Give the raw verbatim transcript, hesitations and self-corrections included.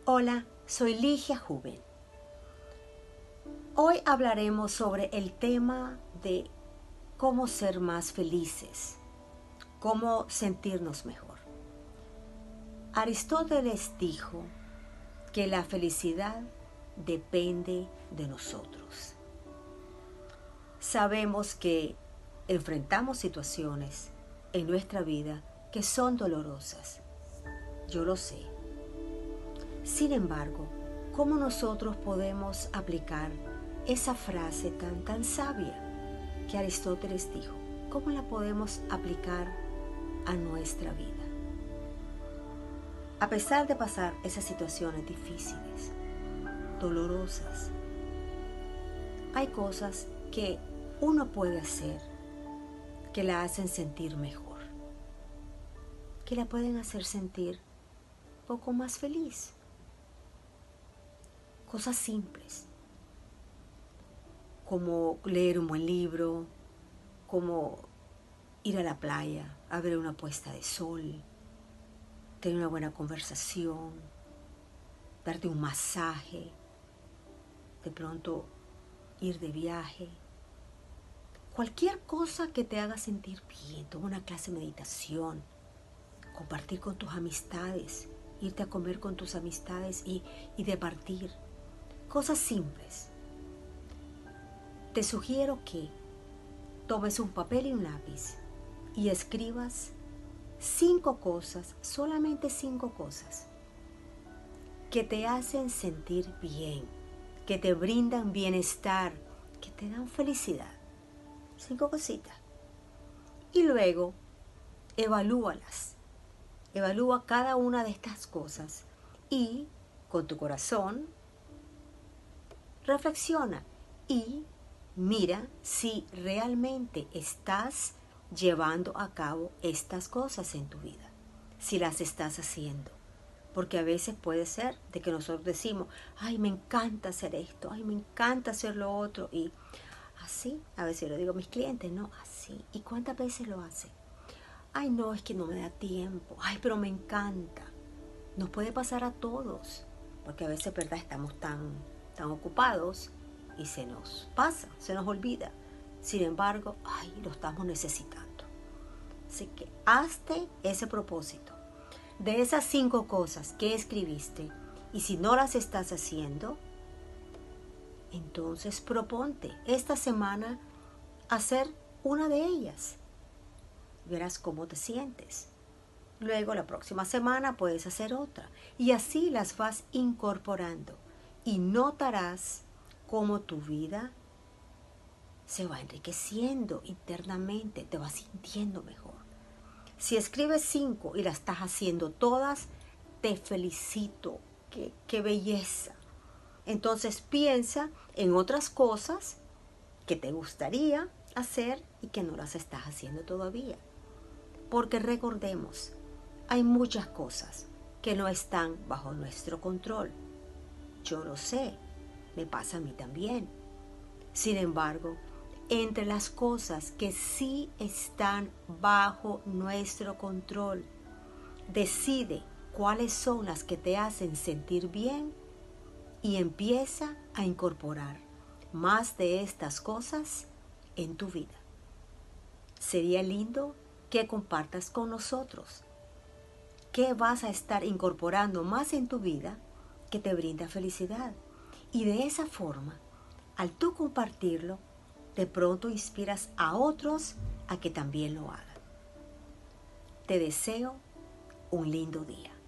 Hola, soy Ligia Juven. Hoy hablaremos sobre el tema de cómo ser más felices, cómo sentirnos mejor. Aristóteles dijo que la felicidad depende de nosotros. Sabemos que enfrentamos situaciones en nuestra vida que son dolorosas. Yo lo sé. Sin embargo, ¿cómo nosotros podemos aplicar esa frase tan, tan sabia que Aristóteles dijo? ¿Cómo la podemos aplicar a nuestra vida? A pesar de pasar esas situaciones difíciles, dolorosas, hay cosas que uno puede hacer que la hacen sentir mejor, que la pueden hacer sentir un poco más feliz. Cosas simples, como leer un buen libro, como ir a la playa a ver una puesta de sol, tener una buena conversación, darte un masaje, de pronto ir de viaje. Cualquier cosa que te haga sentir bien, tomar una clase de meditación, compartir con tus amistades, irte a comer con tus amistades y, y departir. Cosas simples. Te sugiero que tomes un papel y un lápiz y escribas cinco cosas, solamente cinco cosas, que te hacen sentir bien, que te brindan bienestar, que te dan felicidad. Cinco cositas. Y luego, evalúalas. Evalúa cada una de estas cosas y con tu corazón reflexiona y mira si realmente estás llevando a cabo estas cosas en tu vida, si las estás haciendo. Porque a veces puede ser de que nosotros decimos, ay, me encanta hacer esto, ay, me encanta hacer lo otro. Y así, a veces lo digo a mis clientes, no, así. ¿Y cuántas veces lo hacen? Ay, no, es que no me da tiempo. Ay, pero me encanta. Nos puede pasar a todos, porque a veces, ¿verdad? Estamos tan, tan ocupados y se nos pasa, se nos olvida. Sin embargo, ay, lo estamos necesitando. Así que hazte ese propósito. De esas cinco cosas que escribiste, y si no las estás haciendo, entonces proponte esta semana hacer una de ellas. Verás cómo te sientes. Luego la próxima semana puedes hacer otra. Y así las vas incorporando. Y notarás cómo tu vida se va enriqueciendo internamente. Te vas sintiendo mejor. Si escribes cinco y las estás haciendo todas, te felicito. ¡Qué, qué belleza! Entonces piensa en otras cosas que te gustaría hacer y que no las estás haciendo todavía. Porque recordemos, hay muchas cosas que no están bajo nuestro control. Yo lo sé, me pasa a mí también. Sin embargo, entre las cosas que sí están bajo nuestro control, decide cuáles son las que te hacen sentir bien y empieza a incorporar más de estas cosas en tu vida. Sería lindo que compartas con nosotros qué vas a estar incorporando más en tu vida que te brinda felicidad. Y de esa forma, al tú compartirlo, de pronto inspiras a otros a que también lo hagan. Te deseo un lindo día.